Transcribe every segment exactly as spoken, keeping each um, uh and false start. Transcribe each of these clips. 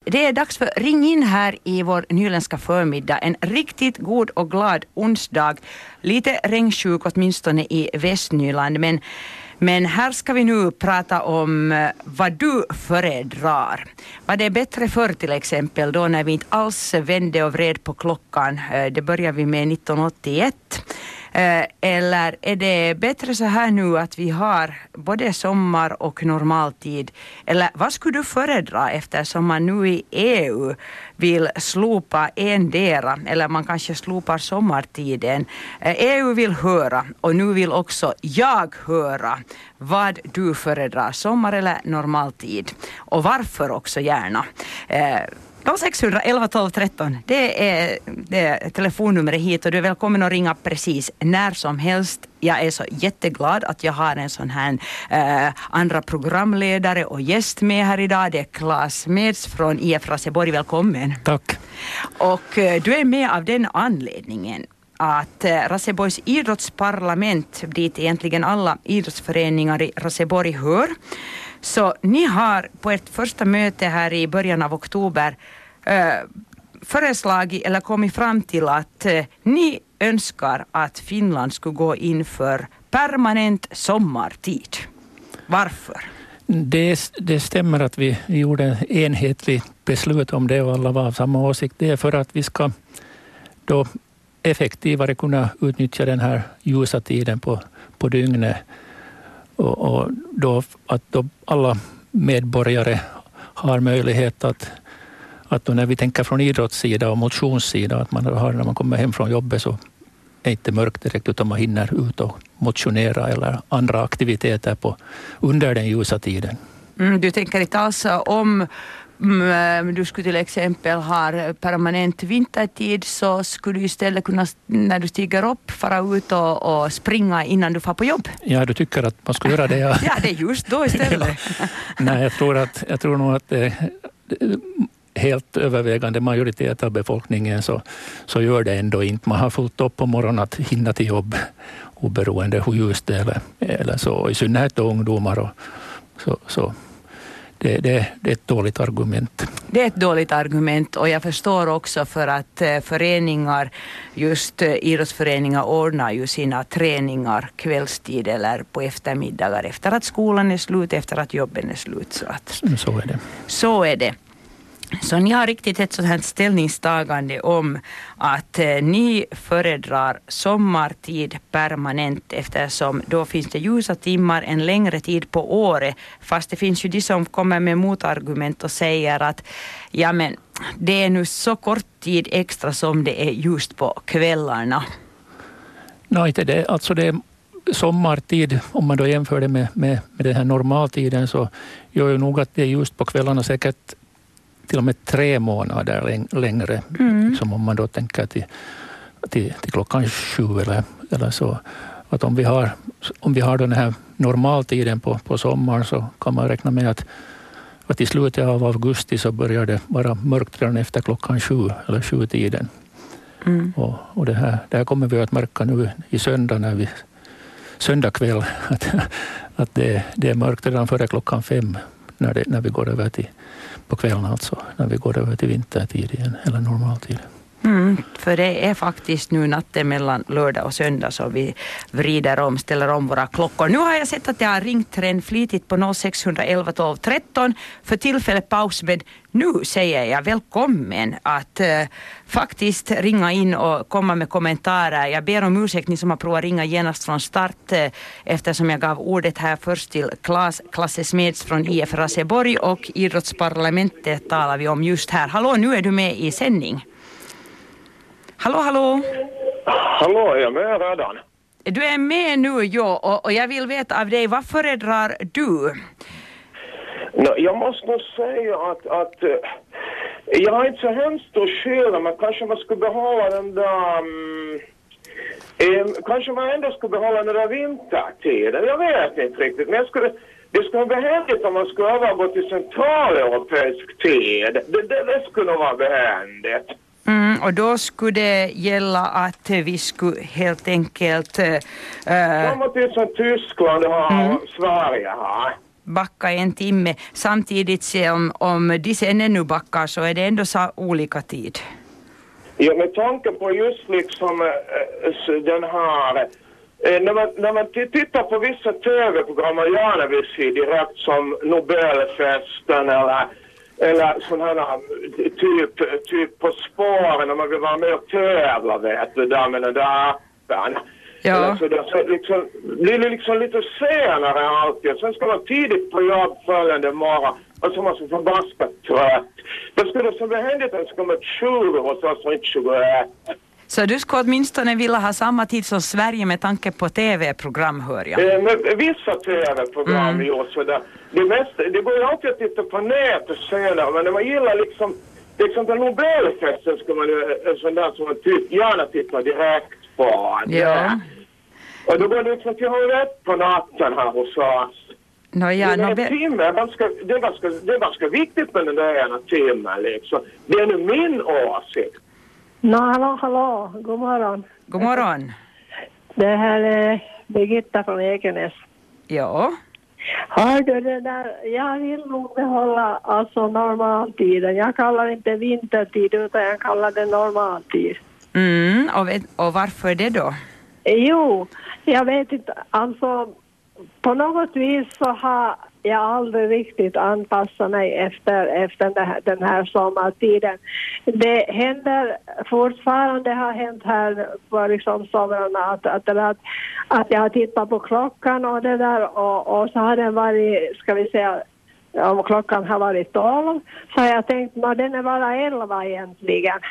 Det är dags för ring in här i vår nyländska förmiddag. En riktigt god och glad onsdag. Lite regnsjuk åtminstone i Västnyland, men Men här ska vi nu prata om vad du föredrar. Vad det är bättre för till exempel då när vi inte alls vände och vred på klockan. Det börjar vi med nittonhundraåttioett. Eller är det bättre så här nu att vi har både sommar och normaltid? Eller vad skulle du föredra eftersom man nu i E U vill slopa endera, eller man kanske slopar sommartiden? E U vill höra, och nu vill också jag höra vad du föredrar, sommar eller normaltid, och varför också gärna. noll sex ett ett ett tolv tretton, det är, det är telefonnumret hit, och du är välkommen att ringa precis när som helst. Jag är så jätteglad att jag har en sån här eh, andra programledare och gäst med här idag. Det är Claes Smeds från I F Raseborg. Välkommen. Tack. Och eh, du är med av den anledningen att eh, Raseborgs idrottsparlament, dit egentligen alla idrottsföreningar i Raseborg hör. Så ni har på ett första möte här i början av oktober eh, föreslagit eller kommit fram till att eh, ni önskar att Finland skulle gå in för permanent sommartid. Varför? Det, det stämmer att vi gjorde enhetligt beslut om det och alla var av samma åsikt. Det är för att vi ska då effektivare kunna utnyttja den här ljusa tiden på, på dygnet. Och, och då att då alla medborgare har möjlighet att, att då när vi tänker från idrottssida och motionssida, att man har när man kommer hem från jobbet så är inte mörkt direkt, utan man hinner ut och motionera eller andra aktiviteter på, under den ljusa tiden. Mm, du tänker inte alls om mm, du skulle till exempel ha permanent vintertid, så skulle du istället kunna när du stiger upp fara ut och, och springa innan du får på jobb? Ja, du tycker att man skulle göra det. Ja, ja det är just då istället. Ja. Nej, jag tror, att, jag tror nog att det helt övervägande majoritet av befolkningen så, så gör det ändå inte. Man har fullt upp på morgonen att hinna till jobb oberoende hur just det eller, eller så. I synnerhet då ungdomar och så, så det, det, det är ett dåligt argument. Det är ett dåligt argument, och jag förstår också för att föreningar, just idrottsföreningar ordnar ju sina träningar kvällstid eller på eftermiddagar efter att skolan är slut, efter att jobben är slut. Så, att, så är det. Så är det. Så ni har riktigt ett sådant här ställningstagande om att eh, ni föredrar sommartid permanent, eftersom då finns det ljusa timmar en längre tid på året, fast det finns ju de som kommer med motargument och säger att ja men det är nu så kort tid extra som det är just på kvällarna. Nej, inte det. Alltså det är sommartid, om man då jämför det med, med, med den här normaltiden, så gör ju nog att det är just på kvällarna säkert till och med tre månader längre, mm. som om man då tänker till, till, till klockan sju eller, eller så. Att om vi har, om vi har den här normaltiden på, på sommaren, så kan man räkna med att, att i slutet av augusti så börjar det vara mörkt redan efter klockan sju eller sju tiden. Mm. Och, och det, här, det här kommer vi att märka nu i söndag, när vi, söndag kväll, att, att det, det är mörkt redan före klockan fem när, det, när vi går över till på kvällen, alltså när vi går över till vintertid igen eller normaltid. Mm, för det är faktiskt nu natten mellan lördag och söndag så vi vrider om, ställer om våra klockor. Nu har jag sett att jag har ringt en flitigt på noll sex ett ett tolv tretton för tillfället paus, men nu säger jag välkommen att eh, faktiskt ringa in och komma med kommentarer. Jag ber om ursäkt ni som har provat ringa genast från start eh, eftersom jag gav ordet här först till Claes, Claes Smeds från I F Raseborg, och idrottsparlamentet talar vi om just här. Hallå, nu är du med i sändning. Hallå, hallå. Hallå, är jag med redan? Du är med nu, ja, och, och jag vill veta av dig, vad föredrar du? No, jag måste nog säga att, att uh, jag har inte så hemskt att skära, men kanske man skulle behålla den där... Um, um, kanske man ändå skulle behålla den där vintertiden. Jag vet inte riktigt, men jag skulle... Det skulle vara behändigt om man skulle övergå till centraleuropeisk tid. Det, det, det skulle vara behändigt. Mm, och då skulle det gälla att vi skulle helt enkelt... Äh, Komma till som Tyskland och mm. Sverige här. backa en timme samtidigt som om de sen ännu backar så är det ändå så olika tid. Ja, med tanke på just liksom äh, den här... Äh, när, man, när man tittar på vissa tv-program och gärna vill se direkt som Nobelfesten eller, eller sån här typ, typ På spåren när man vill vara med och tävla, vet du, där med den där appen. Ja. Så det så liksom, blir det liksom lite senare än alltid. Sen ska man tidigt på jobb följande morgon. Och så måste man förbaskat trött. Det skulle så behändigt att det ska vara tjugo och så så inte tjugoett. Så du skulle åtminstone vilja ha samma tid som Sverige med tanke på tv-program, hör jag. Eh, med vissa tv-program mm. ju så där. Det, mesta, det går ju alltid att titta på nätet senare. Men när man gillar liksom, liksom den Nobelfesten ska man ju, sån där som man typ gärna tittar direkt på. Ja. Och då går det liksom till rätt på natten här hos oss. No, ja, det, är no, be- timme, är ganska, det, är ganska, det är ganska viktigt med den där ena timmen liksom. Det är nu min åsikt. No, hallå, hallå. God morgon. God morgon. Det här är Birgitta från Ekenäs. Ja. Hör du det där? Jag vill nog behålla alltså normaltiden. Jag kallar inte vintertid utan jag kallar det normaltid. Mm, och, vet, och varför det då? Jo, jag vet inte. Alltså, på något vis så har jag aldrig riktigt anpassat mig efter, efter den, här, den här sommartiden. Det händer fortfarande, har hänt här på liksom somrarna att, att, att, att jag har tittat på klockan och det där och, och så har den varit, ska vi säga, om klockan har varit tolv så har jag tänkt att den är bara elva egentligen.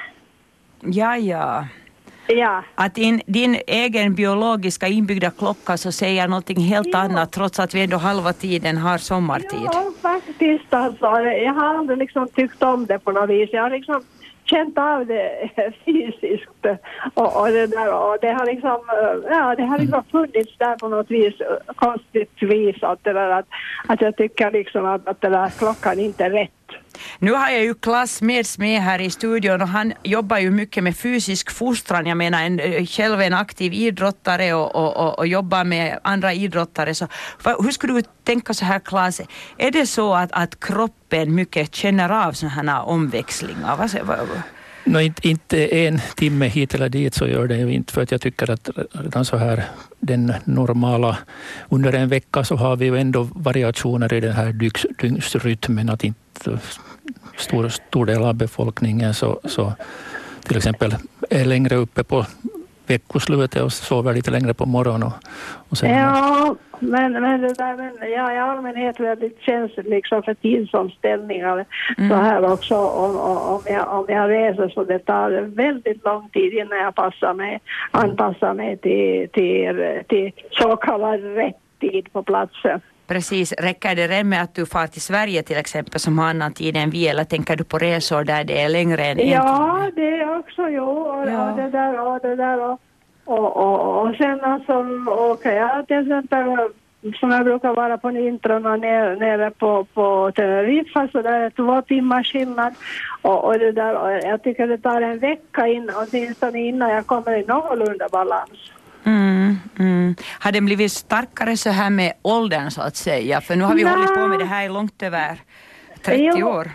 Ja, ja. Ja. Att din, din egen biologiska inbyggda klocka så säger någonting helt ja. annat trots att vi ändå halva tiden har sommartid. Ja, faktiskt alltså. Jag har aldrig liksom tyckt om det på något vis. Jag har liksom känt av det fysiskt och, och det där och det har liksom ja, det har liksom funnits där på något vis konstigt vis att det där att, att jag tycker liksom att, att det där klockan inte är rätt. Nu har jag ju Klas Meds med här i studion och han jobbar ju mycket med fysisk fostran. Jag menar en, själv en aktiv idrottare och, och, och, och jobbar med andra idrottare. Så, hur skulle du tänka så här, Klas? Är det så att, att kroppen mycket känner av sådana här omväxlingar? Vad säger, vad, vad? No, inte, inte en timme hit eller dit så gör det ju inte, för att jag tycker att redan så här den normala, under en vecka så har vi ju ändå variationer i den här dygnsrytmen, att inte stor, stor del av befolkningen så, så till exempel är längre uppe på veckoslutet och sover lite längre på morgonen. Och, och sen ja, men, men det där, men jag är i allmänhet väldigt känslig liksom för tidsomställningar. Mm. Så här också om, om, jag, om jag reser så det tar väldigt lång tid innan jag passar mig, anpassar mig till, till, till så kallad rätt tid på platsen. Precis, räcker det redan med att du far till Sverige till exempel som har annan tid än vi, eller tänker du på resor där det är längre än en ja, timme? det är också, jo, och, ja. och det där och det där och, och, och, och sen alltså åker jag till exempel som jag brukar vara på vintrarna nere, nere på, på Teneriffa så där är två timmars skillnad och, och det där och jag tycker det tar en vecka in, åtminstone innan jag kommer i någorlunda balans. Mm, mm. Har den blivit starkare så här med åldern så att säga? För nu har vi Nej. hållit på med det här i långt över trettio jo, år.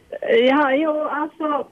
Ja, jo, alltså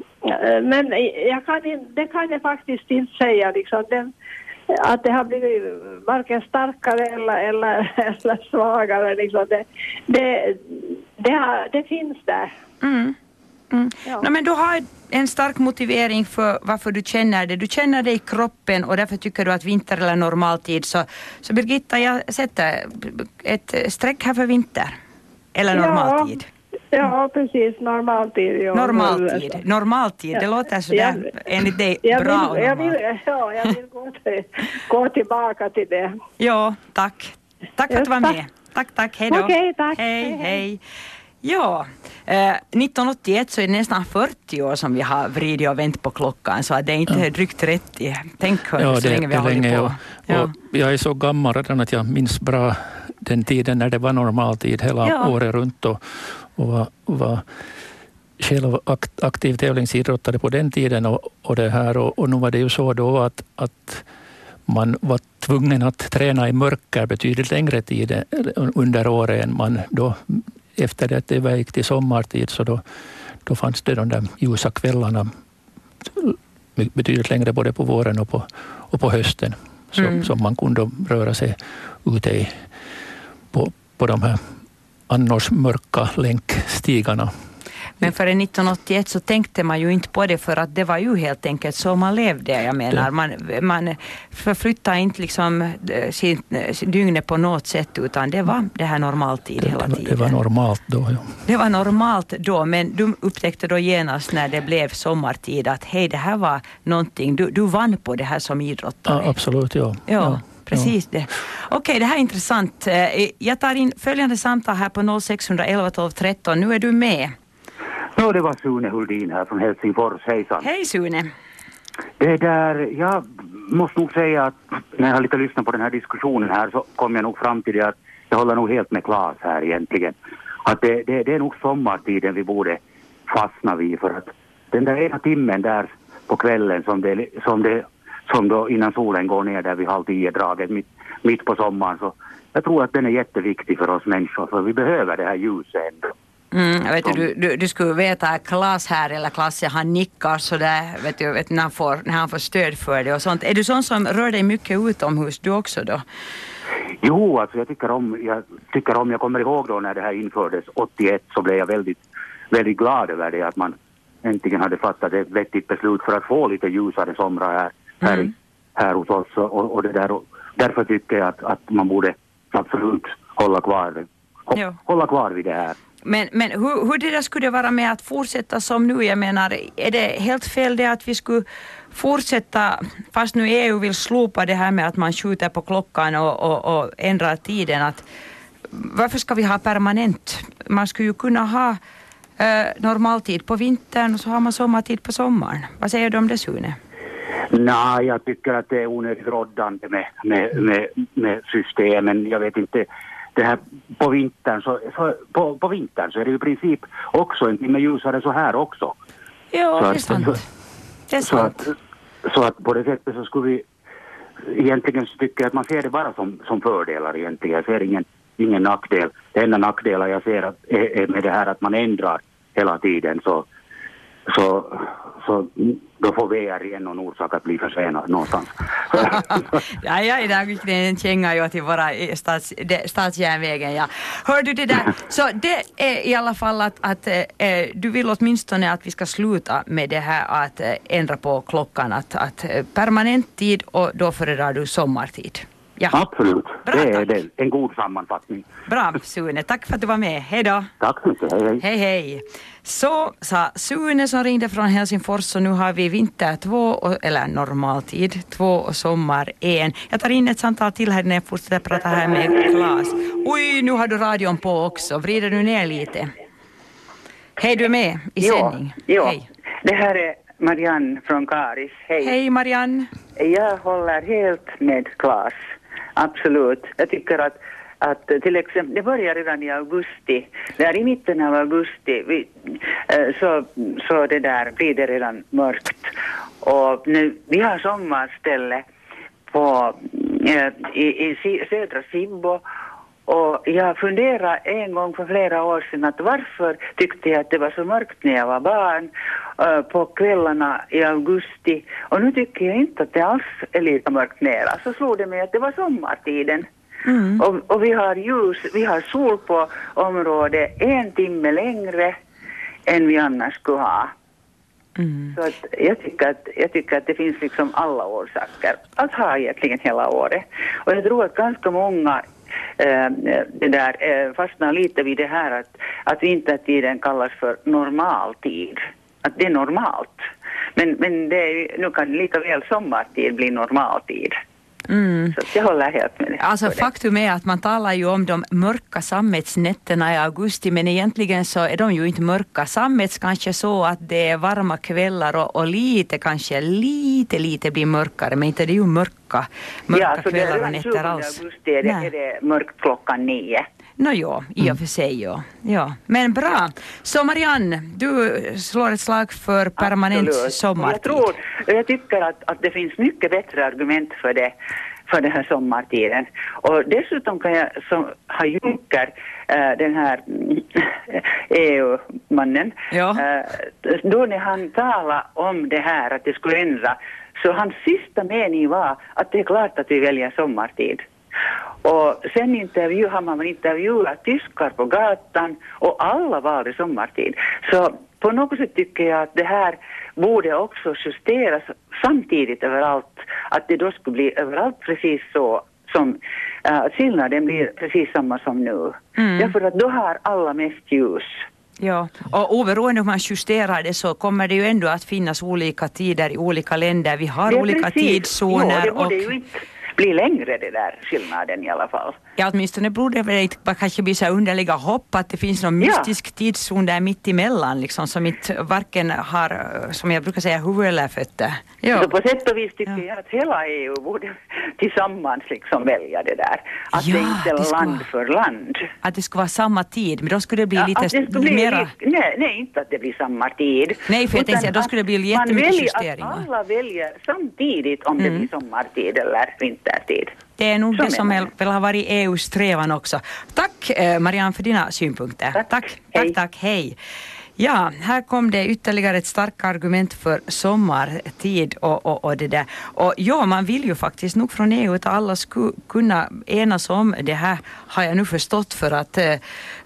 men jag kan in, det kan jag faktiskt inte säga liksom, den, att det har blivit varken starkare eller, eller, eller svagare liksom. det, det, det, har, det finns där. Mm. Mm. Ja. No, men du har en stark motivering för varför du känner det. Du känner det i kroppen och därför tycker du att vinter eller normaltid. Så, så Birgitta, jag sätter ett streck här för vinter. Eller normaltid. Ja, ja precis. Normaltid. Ja. Normaltid. Normaltid. Det låter sådär jag, enligt dig jag bra. Vill, jag vill, ja, jag vill gå, till, gå tillbaka till det. Ja, tack. Tack för att du var med. Tack, tack. Hej då. Okej, okay, tack. Hej, hej. hej. Ja, eh, nittonhundraåttioett så är det nästan fyrtio år som vi har vridit och vänt på klockan, så att det är inte ja. drygt trettio. Tänk hur ja, så det, länge vi har hållit på. Ja. Ja. Och jag är så gammal redan att jag minns bra den tiden när det var normaltid hela ja. året runt och, och var, var själv aktiv tävlingsidrottare på den tiden och, och det här och, och nu var det ju så då att, att man var tvungen att träna i mörker betydligt längre tid under året än man då, efter det att det var gick till sommartid, så då, då fanns det de där ljusa kvällarna betydligt längre både på våren och på, och på hösten. Så, mm. så man kunde röra sig ute i, på, på de här annars mörka länkstigarna. Men före nittonhundraåttioett så tänkte man ju inte på det, för att det var ju helt enkelt så man levde. Jag menar, man, man förflyttade inte liksom sin, sin dygnet på något sätt, utan det var det här normaltid det, hela tiden. Det var normalt då, ja. Det var normalt då, men du upptäckte då genast när det blev sommartid att hej, det här var någonting. Du, du vann på det här som idrottare. Ja, absolut, ja. Ja. ja. Precis det. Okej, det här är intressant. Jag tar in följande samtal här på noll sex ett ett tolv tretton. Nu är du med. Ja, det var Sune Huldin här från Helsingfors. Hejsan. Hej Sune. Det där, jag måste nog säga att när jag har lite lyssnat på den här diskussionen här så kom jag nog fram till det att jag håller nog helt med Claes här egentligen. Att det, det, det är nog sommartiden vi borde fastna vid, för att den där ena timmen där på kvällen som det, som det som då innan solen går ner där vid halv tio draget mitt, mitt på sommaren, så jag tror att den är jätteviktig för oss människor, för vi behöver det här ljuset ändå. Mm, vet du, du, du skulle veta Claes här, eller Klasse, han nickar så där, vet du, vet, när, han får, när han får stöd för det och sånt. Är du sån som rör dig mycket utomhus du också då? Jo, alltså jag tycker om, jag tycker om, jag kommer ihåg då när det här infördes åttioett, så blev jag väldigt, väldigt glad över det, att man äntligen hade fattat ett vettigt beslut för att få lite ljusare somrar här, här, mm. här hos oss. Och, och det där, och därför tycker jag att, att man borde absolut hålla kvar, hålla kvar vid det här. Men, men hur, hur det där skulle vara med att fortsätta som nu? Jag menar, är det helt fel det att vi skulle fortsätta, fast nu E U vill slopa det här med att man skjuter på klockan och, och, och ändrar tiden, att varför ska vi ha permanent? Man skulle ju kunna ha eh, normaltid på vintern och så har man sommartid på sommaren. Vad säger du om det, Sune? Nej, jag tycker att det är onödigt råddande med, med, med, med systemen. Jag vet inte, det här på vintern så, så, på, på vintern så är det i princip också en timme ljusare så här också. Ja, så det är sant. Så, det är så, sant. Att, så att på det sättet så skulle vi egentligen så tycker jag att man ser det bara som, som fördelar egentligen. Jag ser ingen, ingen nackdel. Det enda nackdelar jag ser att, är, är med det här att man ändrar hela tiden, så, så, så då får V R igen någon orsak att bli försenad någonstans. ja, ja, idag gick det en känga ju till våra stats, de, statsjärnvägen. Ja. Hör du det där? Så det är i alla fall att, att eh, du vill åtminstone att vi ska sluta med det här att eh, ändra på klockan. Att, att eh, permanent tid, och då föredrar du sommartid. Ja. Absolut, bra, det är det. En god sammanfattning. Bra, Sune. Tack för att du var med. Hej då. Tack så mycket. Hej, hej. Hej, hej. Så sa Sune som ringde från Helsingfors, och nu har vi vinter två, och, eller normaltid två och sommar en. Jag tar in ett samtal till här när jag fortsätter prata här med Claes. Oj, nu har du radion på också. Vrider du ner lite? Hej, du är med i sändning. Ja, hej. Det här är Marianne från Karis. Hej. Hej, Marianne. Jag håller helt med Claes. Absolut. Jag tycker att, att till exempel, det börjar redan i augusti. Där i mitten av augusti vi, så, så det där blir det redan mörkt. Och nu, vi har sommarställe på, i, i södra Sibbo. Och jag funderade en gång för flera år sedan att varför tyckte jag att det var så mörkt när jag var barn uh, på kvällarna i augusti. Och nu tycker jag inte att det alls är lika mörkt nere. Så slog det mig att det var sommartiden. Mm. Och, och vi har ljus, vi har sol på området en timme längre än vi annars skulle ha. Mm. Så att jag, tycker att, jag tycker att det finns liksom alla orsaker att ha egentligen hela året. Och jag tror att ganska många Uh, det där uh, fastnar lite vid det här att, att vintertiden kallas för normaltid. Att det är normalt. Men, men det är, nu kan lika väl sommartid bli normaltid. Mm. Så jag håller helt med det. Alltså faktum är att man talar ju om de mörka sammetsnätterna i augusti, men egentligen så är de ju inte mörka. Sammets kanske så att det är varma kvällar och, och lite kanske lite lite blir mörkare, men inte det är ju mörka, mörka ja, kvällar och nätter alls. Ja, augusti är det, är det mörkt klockan nio. Nå ja, i och för sig ja. ja. Men bra. Så Marianne, du slår ett slag för permanent Absolut. sommartid. Jag tror, jag tycker att, att det finns mycket bättre argument för det. för den här sommartiden. Och dessutom kan jag som har Juncker, äh, den här E U-mannen, Ja. äh, då när han talade om det här att det skulle ändra, så hans sista mening var att det är klart att vi väljer sommartid. Och sen intervju har man intervjuat tyskar på gatan och alla valde sommartid. Så på något sätt tycker jag att det här borde också justeras samtidigt överallt. Att det då skulle bli överallt precis så som uh, skillnaden blir precis samma som nu. Mm. Därför att då har alla mest ljus. Ja, och oberoende om man justerar det så kommer det ju ändå att finnas olika tider i olika länder. Vi har olika precis. tidszoner. Jo, det borde och... ju inte bli längre det där skillnaden i alla fall. Ja, åtminstone borde det inte kanske bli så underliga hopp att det finns någon Ja. mystisk tidszon där mitt emellan liksom, som inte varken har, som jag brukar säga, huvud eller fötter. Ja. Så på sätt och vis tycker Ja. jag att hela E U borde tillsammans liksom välja det där. Att Ja, det inte är det ska land vara- för land. Att det ska vara samma tid, men då skulle det bli Ja, lite att det skulle bli mera... li- nej, nej, inte att det blir samma tid. Nej, för jag Utan tänkte att då skulle det bli att jättemycket man väljer justeringar. Att alla väljer samtidigt om det Mm. blir sommartid eller vintertid. Det är nog Så det som menar väl, väl har varit E U:s strävan också. Tack eh, Marianne för dina synpunkter. Tack. tack, Hej. tack, tack, hej. Ja, här kom det ytterligare ett starkt argument för sommartid och, och, och det där. Och ja, man vill ju faktiskt nog från E U att alla skulle kunna enas om det här, har jag nu förstått, för att eh,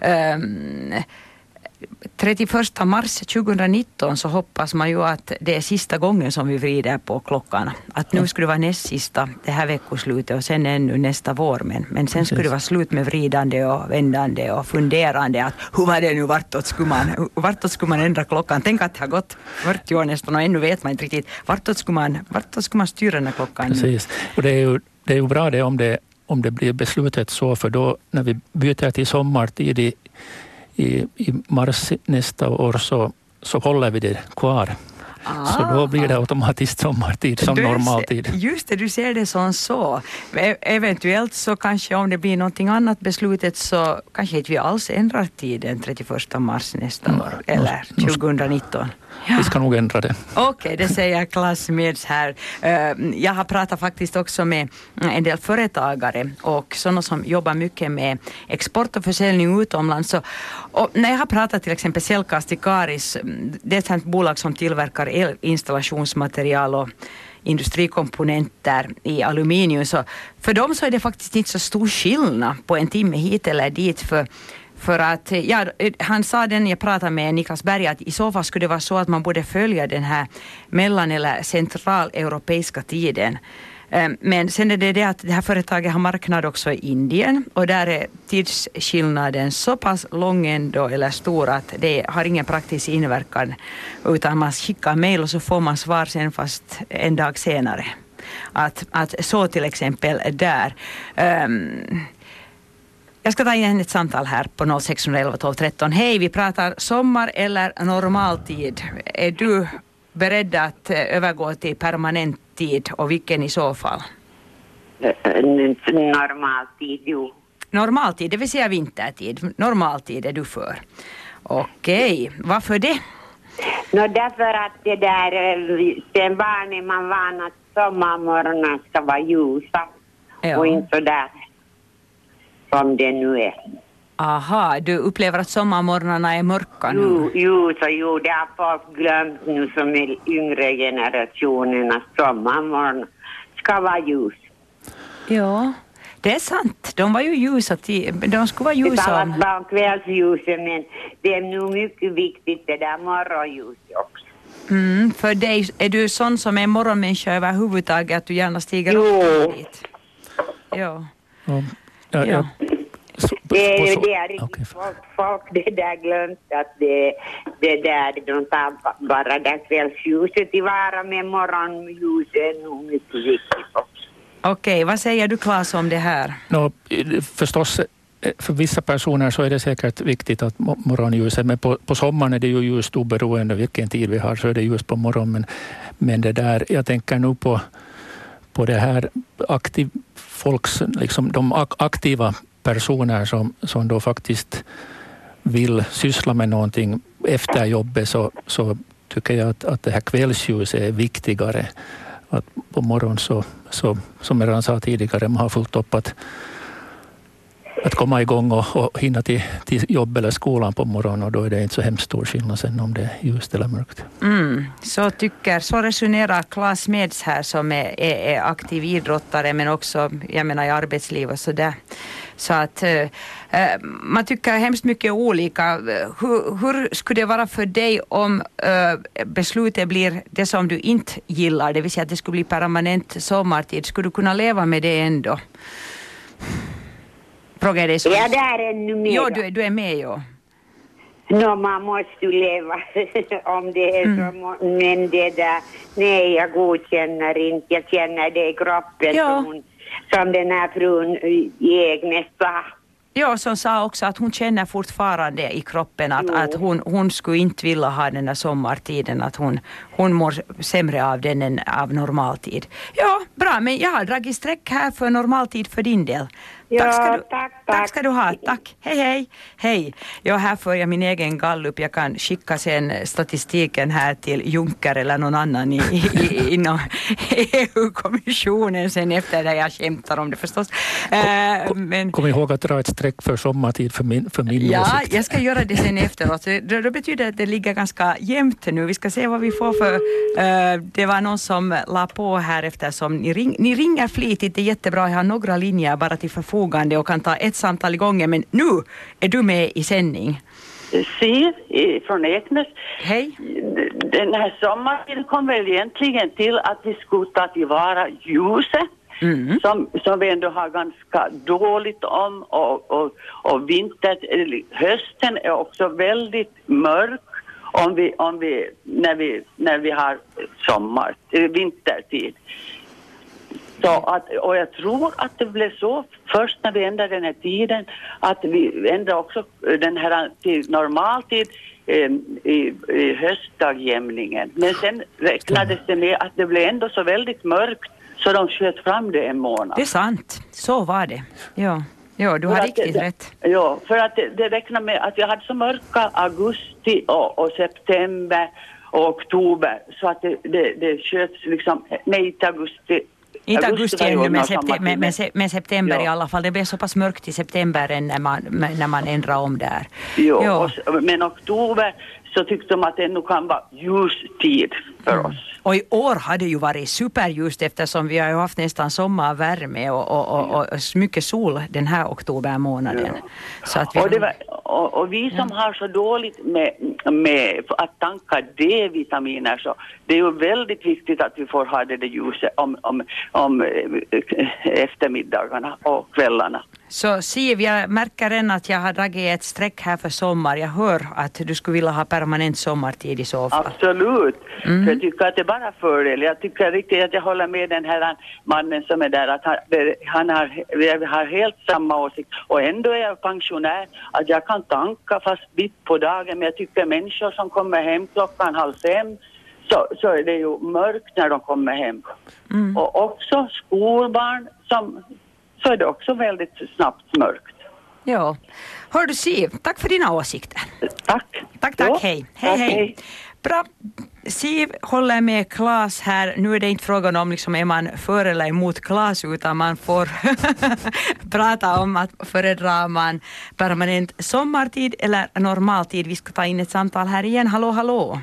ehm, trettioförsta mars tjugonitton så hoppas man ju att det är sista gången som vi vrider på klockan. Att nu skulle det vara näst sista det här veckoslutet och sen ännu nästa vår. Men, men sen skulle det vara slut med vridande och vändande och funderande. Att hur var det nu, vartåt skulle man, vartåt skulle man ändra klockan? Tänk att det har gått fyrtio år nästan och ännu vet man inte riktigt. Vartåt skulle man, vartåt skulle man styra den här klockan nu? Precis. Och det är ju, det är ju bra det om, det om det blir beslutet så, för då när vi byter till sommartid i I, i mars nästa år så, så håller vi det kvar. Ah. Så då blir det automatiskt sommartid som Du normaltid. ser- Just det, du ser det som så. E- eventuellt så kanske om det blir någonting annat beslutet så kanske inte vi alls ändrar tiden trettioförsta mars nästa Mm. år eller Mm. tjugonitton. Vi ska nog ändra det. Okej, okay, det säger Klas Meds här. Uh, jag har pratat faktiskt också med en del företagare och sådana som jobbar mycket med export och försäljning utomlands. Så, och när jag har pratat till exempel Selkasti Karis, det är ett bolag som tillverkar elinstallationsmaterial och industrikomponenter i aluminium, så för dem så är det faktiskt inte så stor skillnad på en timme hit eller dit, för För att, ja, han sa den, jag pratade med Niklas Berg, att i så fall skulle det vara så att man borde följa den här mellan- eller centraleuropeiska tiden. Men sen är det det att det här företaget har marknad också i Indien och där är tidsskillnaden så pass lång ändå eller stor att det har ingen praktisk inverkan, utan man skickar mejl och så får man svar sen fast en dag senare. Att, att så till exempel där... Um, Jag ska ta igen ett samtal här på noll sex ett ett tolv tretton. Hej, vi pratar sommar eller normaltid. Är du beredd att eh, övergå till permanent tid och vilken i så fall? Normaltid, jo. Normaltid, det vill säga vintertid. Normaltid är du för. Okej, varför det? Nå, därför att det där, sen barn är man van att sommarmorgonen ska vara ljusa. Ja. Och inte så där som det nu är. Aha, du upplever att sommarmorgnarna är mörka nu? Jo, jo, så jo, det har folk glömt nu som är yngre generationen att sommarmorgon ska vara ljus. Ja, det är sant. De var ju ljusa till, de skulle vara Det ljusa talas om... bara om kvällsljuset, men det är nu mycket viktigt det där morgonljuset också. Mm, för dig, är du sån som är morgonmänniska överhuvudtaget, att du gärna stiger Jo. upp dit? Ja. Ja, ja, Ja. så- Det är på ju så- det är riktigt Okej. folk, folk det där glömt att det, det där, de tar bara det kvällsljuset i vara med morgonljuset är nog mycket viktigt också. Okej, vad säger du Klas om det här? Nå, förstås, för vissa personer så är det säkert viktigt att mo- morgonljuset, men på, på sommaren är det ju just oberoende vilken tid vi har, så är det just på morgonen. Men, men det där, jag tänker nu på, på det här aktiv, folks, liksom de ak- aktiva personer som, som då faktiskt vill syssla med någonting efter jobbet, så, så tycker jag att, att det här kvällsljuset är viktigare. att på morgonen så, så, som jag redan sa tidigare, man har fullt upp att, att komma igång och, och hinna till, till jobb eller skolan på morgonen, och då är det inte så hemskt stor skillnad sen om det är ljust eller mörkt. Mm, så tycker, så resonerar Claes Meds här som är, är, är aktiv idrottare men också, jag menar, i arbetsliv och sådär. Så att eh, man tycker hemskt mycket olika. Hur, hur skulle det vara för dig om eh, beslutet blir det som du inte gillar, det vill säga att det skulle bli permanent sommartid? Skulle du kunna leva med det ändå? Fråga dig så. Ja, där är ännu mer. Jo, du, du är med, ja. Nå, man måste ju leva om det är mm. så. Men det där, nej, jag godkänner inte. Jag känner det i kroppen ja. som, hon, som den här frun i Egnes sa. Ja, som sa också att hon känner fortfarande i kroppen att, att hon, hon skulle inte vilja ha den här sommartiden, att hon, hon mår sämre av den än av normaltid. Ja, bra, men jag har dragit streck här för normaltid för din del. Ja, tack, ska du, tack, tack. tack ska du ha. Tack. Hej, hej. Hej. Jag här för jag min egen gallup. Jag kan skicka sen statistiken här till Juncker eller någon annan i, i, inom E U-kommissionen sen efter det jag skämtar om det förstås. Äh, men, kom ihåg att dra ett streck för sommartid för min, för min ja, åsikt. Ja, jag ska göra det sen efteråt. Det, det betyder att det ligger ganska jämnt nu. Vi ska se vad vi får för... Uh, det var någon som la på här eftersom ni, ring, ni ringer flitigt. Det är jättebra. Jag har några linjer bara till förfogande och kan ta ett samtal i gången, men nu är du med i sändning. Siv från Eknäs. Hej. Den här sommaren kom väl egentligen till att vi skulle ta tillvara ljuset mm. som, som vi ändå har ganska dåligt om, och, och, och vinter, hösten är också väldigt mörk om vi, om vi, när, vi, när vi har sommar, vintertid. Så att, och jag tror att det blev så först när vi ändrade den här tiden att vi ändrade också den här till normaltid eh, i, i höstdagjämningen. Men sen räknades det med att det blev ändå så väldigt mörkt så de sköt fram det en månad. Det är sant, så var det. Ja, ja du har för riktigt det, rätt. Ja, för att det, det räknade med att vi hade så mörka augusti och, och september och oktober så att det, det, det sköts liksom, nej till augusti. Inte augusti ännu, men, septem- men, men, men september ja. I alla fall. Det blev så pass mörkt i september än när man, när man ändrar om där. Jo, ja. Och, men oktober så tyckte de att det nog kan vara ljus tid för mm. oss. Och i år har det ju varit superljust eftersom vi har ju haft nästan sommarvärme och, och, och, och, och mycket sol den här oktobermånaden. Ja. Så att vi och, det var, och, och vi som ja. har så dåligt med, med att tanka D-vitaminer så det är ju väldigt viktigt att vi får ha det där ljuset om, om, om eftermiddagarna och kvällarna. Så Siv, jag märker än att jag har dragit ett streck här för sommar. Jag hör att du skulle vilja ha permanent sommartid i så fall. Absolut. Mm. För jag tycker att det är bara fördel. Jag tycker riktigt att jag håller med den här mannen som är där. Att han, han har, vi har helt samma åsikt. Och ändå är jag pensionär. Att jag kan tanka fast bit på dagen. Men jag tycker människor som kommer hem klockan halv fem. Så, så är det ju mörkt när de kommer hem. Mm. Och också skolbarn som... så är det också väldigt snabbt mörkt. Ja. Hör du Siv, tack för dina åsikter. Tack. Tack, tack. Jo. Hej. Hej, tack, hej. hej. Bra. Siv håller med Claes här. Nu är det inte frågan om liksom, är man för eller emot Claes utan man får prata om att föredrar man permanent sommartid eller normaltid. Vi ska ta in ett samtal här igen. Hallå, hallå.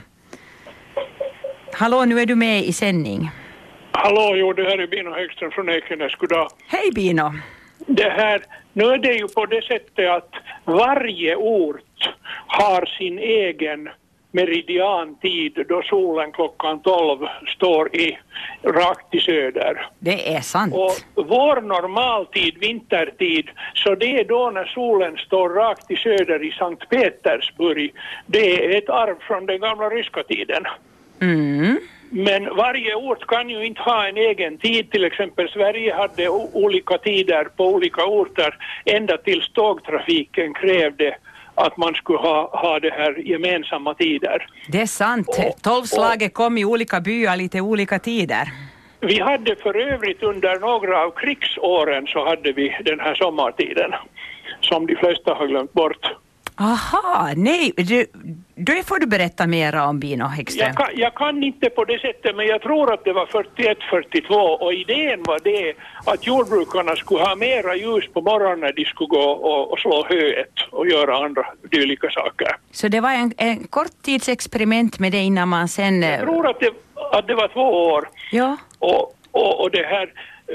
Hallå, nu är du med i sändning. Hallå, jo, det här är Bino Högström från Ekenäs. Goddag. Hej Bino. Det här, nu är det ju på det sättet att varje ort har sin egen meridiantid då solen klockan tolv står i rakt i söder. Det är sant. Och vår normaltid, vintertid, så det är då när solen står rakt i söder i Sankt Petersburg. Det är ett arv från den gamla ryska tiden. Mm. Men varje ort kan ju inte ha en egen tid. Till exempel Sverige hade o- olika tider på olika orter ända tills tågtrafiken krävde att man skulle ha, ha det här gemensamma tider. Det är sant. Tolvslaget kom i olika byar lite olika tider. Vi hade för övrigt under några av krigsåren så hade vi den här sommartiden som de flesta har glömt bort. Aha, nej. Du, då får du berätta mer om Bino Häggström. Jag kan, jag kan inte på det sättet, men jag tror att det var fyrtioett fyrtiotvå och idén var det att jordbrukarna skulle ha mera ljus på morgonen när de skulle gå och, och slå höet och göra andra dylika saker. Så det var en, en korttidsexperiment med det innan man sen... Jag tror att det, att det var två år. Ja. Och, och, och det här...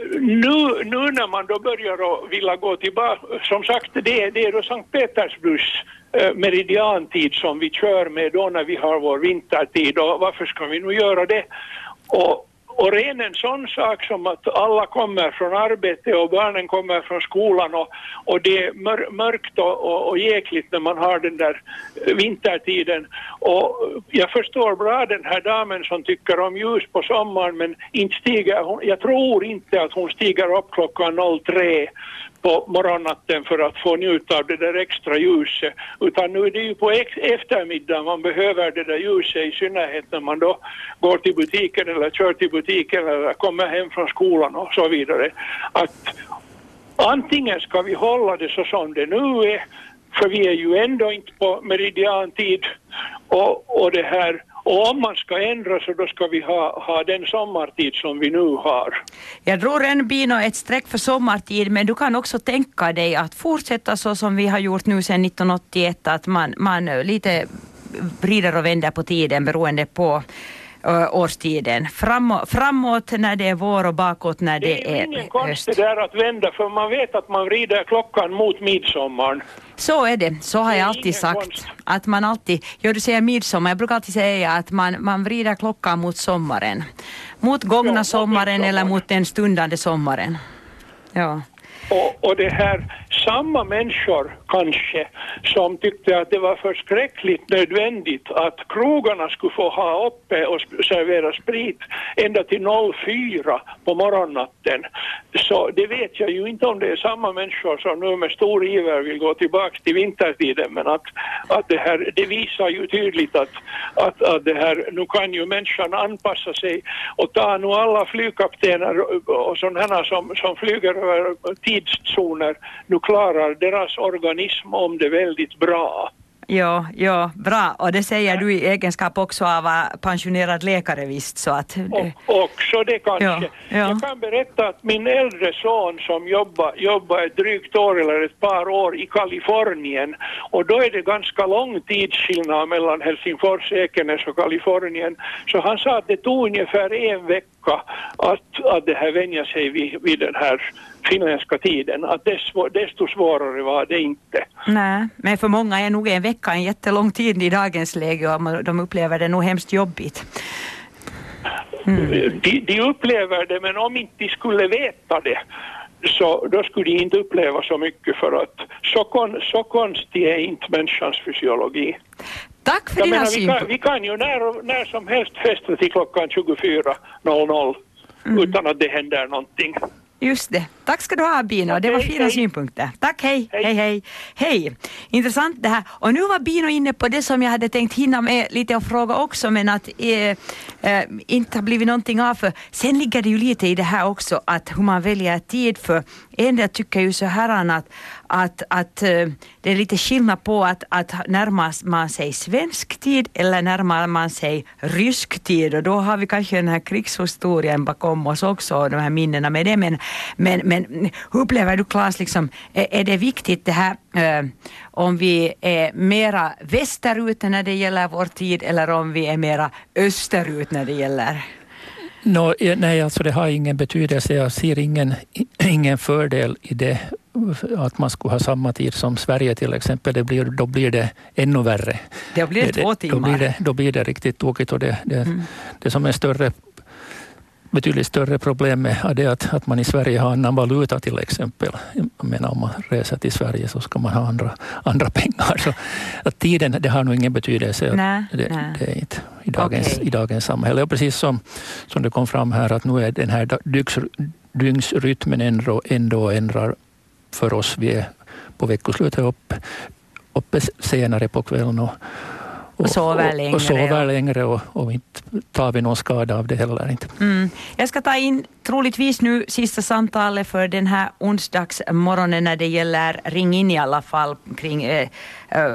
Nu, nu när man då börjar att vilja gå tillbaka, som sagt det, det är då Sankt Petersburgs eh, meridiantid som vi kör med då när vi har vår vintertid, och varför ska vi nu göra det? Och, och ren en sån sak som att alla kommer från arbete och barnen kommer från skolan och, och det är mör, mörkt och, och, och jäkligt när man har den där vintertiden. Och jag förstår bra den här damen som tycker om ljus på sommaren, men inte stiger hon, jag tror inte att hon stiger upp klockan noll tre på morgonnatten för att få njuta av det där extra ljuset, utan nu är det ju på ex- eftermiddagen man behöver det där ljuset, i synnerhet när man då går till butiken eller kör till butiken eller kommer hem från skolan och så vidare. Att antingen ska vi hålla det så som det nu är, för vi är ju ändå inte på meridiantid, och, och det här. Och om man ska ändra så då ska vi ha, ha den sommartid som vi nu har. Jag drog en Bino ett streck för sommartid, men du kan också tänka dig att fortsätta så som vi har gjort nu sedan nittonhundraåttioett, att man, man lite vrider och vänder på tiden beroende på uh, årstiden. Framåt, framåt när det är vår och bakåt när det, det är, är ingen konst det där att vända, för man vet att man vrider klockan mot midsommaren. Så är det, så har det jag alltid sagt. Konst. Att man alltid, ja du säger midsommar, jag brukar alltid säga att man, man vrider klockan mot sommaren. Mot gångna ja, sommaren mot eller mot den stundande sommaren. Ja. Och, och det här, samma människor kanske som tyckte att det var förskräckligt nödvändigt att krogarna skulle få ha uppe och servera sprit ända till noll fyra på morgonnatten. Så det vet jag ju inte om det är samma människor som nu med stor iver vill gå tillbaka till vintertiden, men att, att det här, det visar ju tydligt att, att, att det här, nu kan ju människan anpassa sig och ta nu alla flygkaptener och sådana som, som flyger över tidszoner, nu klarar deras organism om det väldigt bra. Ja, ja, bra. Och det säger du i egenskap också av pensionerad läkare, visst, så att... Och, också det kanske. Ja, ja. Jag kan berätta att min äldre son som jobbar, jobbar ett drygt år eller ett par år i Kalifornien, och då är det ganska lång tidsskillnad mellan Helsingfors, Ekenäs och Kalifornien, så han sa att det tog ungefär en vecka att, att det här vänja sig vid, vid den här finländska tiden, att desto, desto svårare var det inte. Nej, men för många är nog en vecka en jättelång tid i dagens läge, och de upplever det nog hemskt jobbigt. Mm. De, de upplever det, men om inte de skulle veta det så då skulle de inte uppleva så mycket, för att så, kon, så konstig är inte människans fysiologi. Tack för Jag dina menar, vi, kan, synpunkter. vi kan ju när, när som helst festa till klockan tjugofyra noll noll mm. utan att det händer någonting. Just det. Tack ska du ha, Bino. Det var hej, fina hej. synpunkter. Tack, hej. Hej. hej, hej, hej. Intressant det här. Och nu var Bino inne på det som jag hade tänkt hinna med lite och fråga också, men att eh, eh, inte har blivit någonting av. För sen ligger det ju lite i det här också, att hur man väljer tid. För en del tycker ju så här att, att, att eh, det är lite skillnad på att, att närmar man sig svensk tid eller närmar man sig rysk tid. Och då har vi kanske den här krigshistorien bakom oss också, och de här minnena med det. Men, men, men hur upplever du, Claes, liksom, är, är det viktigt det här eh, om vi är mera västerut när det gäller vår tid, eller om vi är mera österut när det gäller? No, nej, alltså det har ingen betydelse. Jag ser ingen, ingen fördel i det att man skulle ha samma tid som Sverige till exempel. Det blir, då blir det ännu värre. Det blir det, två timmar. Då blir det, då blir det riktigt tokigt, och det, det, mm. det som är större betydligt större problem är det att, att man i Sverige har annan valuta till exempel. Jag menar, om man reser till Sverige så ska man ha andra, andra pengar. Så att tiden, det har nog ingen betydelse. Nej, det, nej. det är inte i dagens, Okay. i dagens samhälle. Och precis som, som det kom fram här, att nu är den här dygns, dygnsrytmen ändå, ändå ändrar för oss. Vi är på veckoslutet upp, uppe senare på kvällen och Och sover längre. Och sover längre och, och inte tar vi någon skada av det heller inte. Mm. Jag ska ta in troligtvis nu sista samtalet för den här onsdagsmorgonen när det gäller ring in i alla fall kring äh, äh,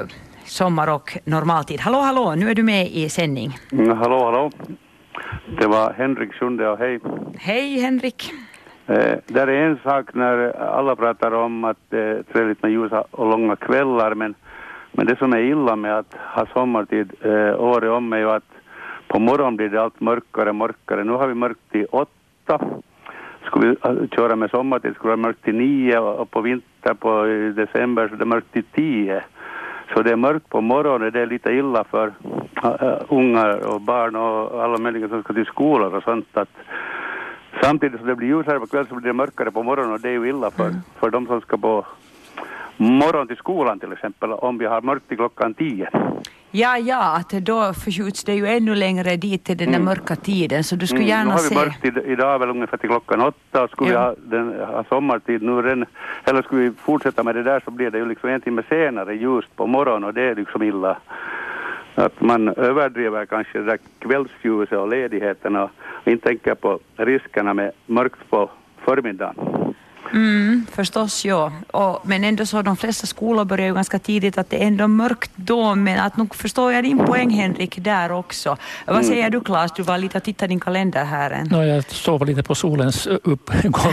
sommar och normaltid. Hallå, hallå, nu är du med i sändning. Mm, hallå, hallå. Det var Henrik Sunde och hej. Hej Henrik. Eh, där är en sak när alla pratar om att det är trevligt med ljusa och långa kvällar, men, men det som är illa med att ha sommartid eh, året om är ju att på morgonen blir det allt mörkare och mörkare. Nu har vi mörkt till åtta. Skulle vi köra med sommartid skulle det vara mörkt till nio och på vinter på i december så det är mörkt till tio. Så det är mörkt på morgonen, det är lite illa för uh, ungar och barn och alla människor som ska till skolor och sånt. Att samtidigt som det blir ljusare på kväll så blir det mörkare på morgonen och det är ju illa för, mm. för de som ska på morgon till skolan till exempel om vi har mörkt till klockan tio. Ja, ja, att då förskjuts det ju ännu längre dit till den där mm. mörka tiden så du skulle mm, gärna se... Nu har vi mörkt i, idag väl ungefär till klockan åtta och skulle ja. vi ha, den, ha sommartid nu den, eller skulle vi fortsätta med det där så blir det ju liksom en timme senare just på morgonen och det är liksom illa att man överdriver kanske det där kvällsljuset och ledigheten och inte tänker på riskerna med mörkt på förmiddagen. Mm, förstås, ja. Och, men ändå så de flesta skolor börjar ju ganska tidigt att det är ändå mörkt då, men att nog förstår jag din poäng Henrik där också. Vad mm. säger du Claes? Du var lite och tittade din kalender här än. No, jag såg lite på solens uppgång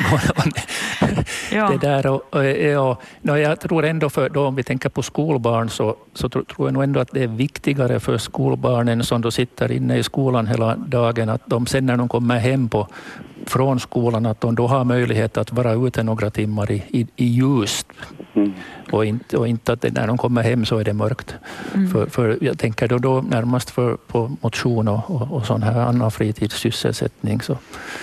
ja. det där och, och, ja, no, jag tror ändå för då om vi tänker på skolbarn så, så tror jag nog ändå att det är viktigare för skolbarnen som då sitter inne i skolan hela dagen att de sen när de kommer hem på från skolan att de då har möjlighet att vara ute några timmar i, i, i ljust mm. och, inte, och inte att när de kommer hem så är det mörkt. Mm. För, för jag tänker då, då närmast för, på motion och, och, och sån här annan fritidssysselsättning så,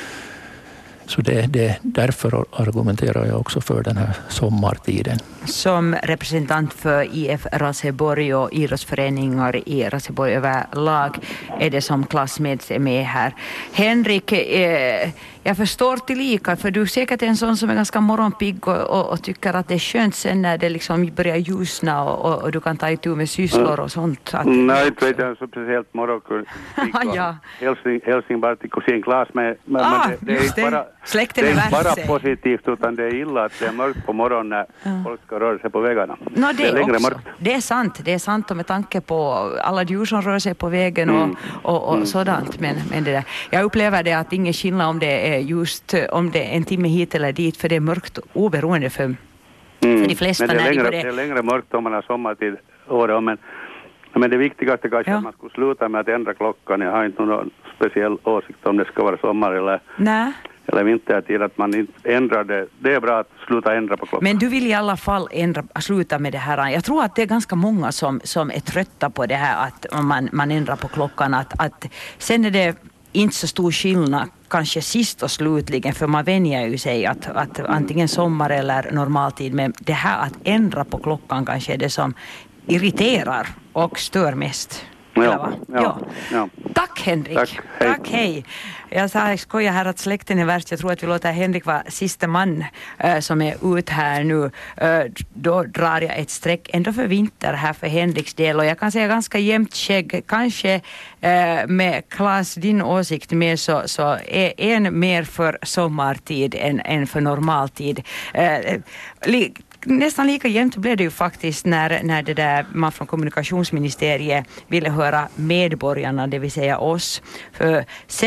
så det, det, därför argumenterar jag också för den här sommartiden. Som representant för I F Raseborg och idrottsföreningar i Raseborg överlag är det som klassmeds är med här. Henrik, eh, jag förstår tillika för du är säkert en sån som är ganska morgonpigg och, och, och tycker att det är skönt sen när det liksom börjar ljusna och, och, och du kan ta itu med sysslor och sånt. Att nej, inte vet jag så speciellt morgonpigg. ja. Hälsing, hälsing bara till kusin Claes med, men, ah, men det, det är inte bara, Släkten det är är bara sig. positivt utan det är illa att det är mörkt på morgonen när ja. folk ska röra sig på vägarna. No, det, det är längre också. mörkt. Det är sant, det är sant och med tanke på alla djur som rör sig på vägen och, mm. och, och mm. sådant. Men, men det där. Jag upplever det att ingen skillnad om det är just om det är en timme hit eller dit för det är mörkt oberoende för, mm. för de flesta. Men det är, längre, de det är längre mörkt om man har sommartid året om. Men, men det viktigaste kanske ja. att man skulle sluta med att ändra klockan. Jag har inte någon speciell åsikt om det ska vara sommar eller... Nej. Eller vintertid att man inte ändrar det. Det är bra att sluta ändra på klockan. Men du vill i alla fall ändra, sluta med det här. Jag tror att det är ganska många som, som är trötta på det här att man, man ändrar på klockan. Att, att sen är det inte så stor skillnad kanske sist och slutligen för man vänjer ju sig att, att antingen sommar eller normaltid. Men det här att ändra på klockan kanske är det som irriterar och stör mest. Ja, ja, ja. ja. Tack Henrik. Tack, hej. Tack, hej. Jag sa, jag skojar här att släkten är värst. Jag tror att vi låter Henrik vara sista man äh, som är ut här nu. Äh, då drar jag ett streck ändå för vinter här för Henriks del. Och jag kan säga ganska jämnt skägg. Kanske äh, med Claes din åsikt med så, så är en mer för sommartid än, än för normaltid. Äh, li- Nästan lika jämnt blev det ju faktiskt när, när det där man från kommunikationsministeriet ville höra medborgarna, det vill säga oss. För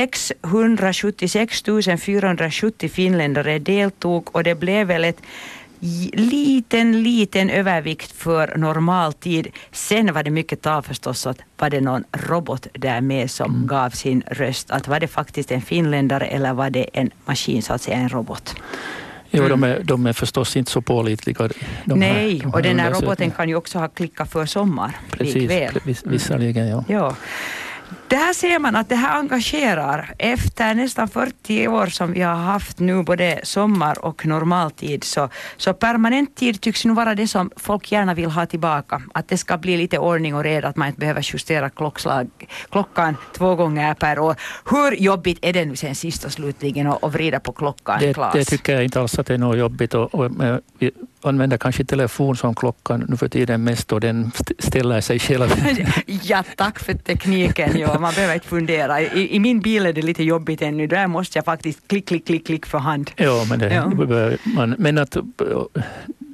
sexhundrasjuttiosex tusen fyrahundrasjuttio finländare deltog och det blev väl ett liten, liten övervikt för normaltid. Sen var det mycket tal förstås att var det någon robot där med som mm. gav sin röst. Att var det faktiskt en finländare eller var det en maskin, så att säga en robot. Jo, de är, de är förstås inte så pålitliga. De Nej, här, de och den här roboten roboten kan ju också ha klickat för sommar. Precis, likväl. Visserligen, ja. ja. Det här ser man att det här engagerar. Efter nästan fyrtio år som vi har haft nu både sommar och normaltid så, så permanent tid tycks nu vara det som folk gärna vill ha tillbaka. Att det ska bli lite ordning och reda, att man inte behöver justera klockslag, klockan två gånger per år. Hur jobbigt är det nu sen sist och slutligen att vrida på klockan, det, Claes? det tycker jag inte alls att det är något jobbigt. Och, och, vi använder kanske telefon som klockan nu för tiden mest och den ställer sig själv. Ja, tack för tekniken. Ja, man behöver inte fundera. I, I min bil är det lite jobbigt ännu. Där måste jag faktiskt klick, klick, klick, klick för hand. Ja, men, det, ja. Man, men att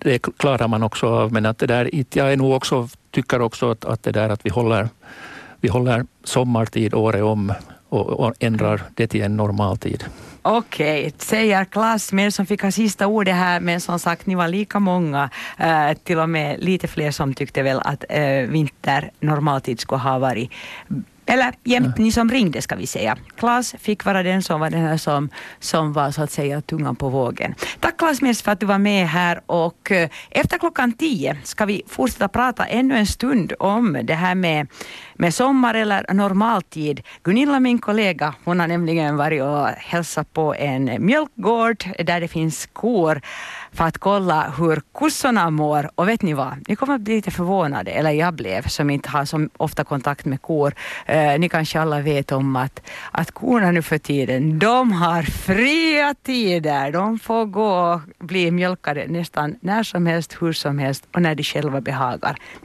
det klarar man också av. Men att det där, jag är nog också, tycker också att, att det där att vi håller, vi håller sommartid året om och, och ändrar det till en normaltid. Okej, okay. Säger Claes med som fick ha sista ordet här, men som sagt ni var lika många, eh, till och med lite fler som tyckte väl att eh, vinter normaltid skulle ha varit, eller jämt ni som ringde ska vi säga. Claes fick vara den som var den här som, som var så att säga tungan på vågen. Tack Claes Mers för att du var med här, och eh, efter klockan tio ska vi fortsätta prata ännu en stund om det här med Med sommar eller normaltid. Gunilla, min kollega, hon har nämligen varit och hälsat på en mjölkgård där det finns kor för att kolla hur kossorna mår. Och vet ni vad? Ni kommer att bli lite förvånade, eller jag blev, som inte har så ofta kontakt med kor. Eh, ni kanske alla vet om att, att korna nu för tiden, de har fria tider. De får gå och bli mjölkade nästan när som helst, hur som helst och när de själva behagar.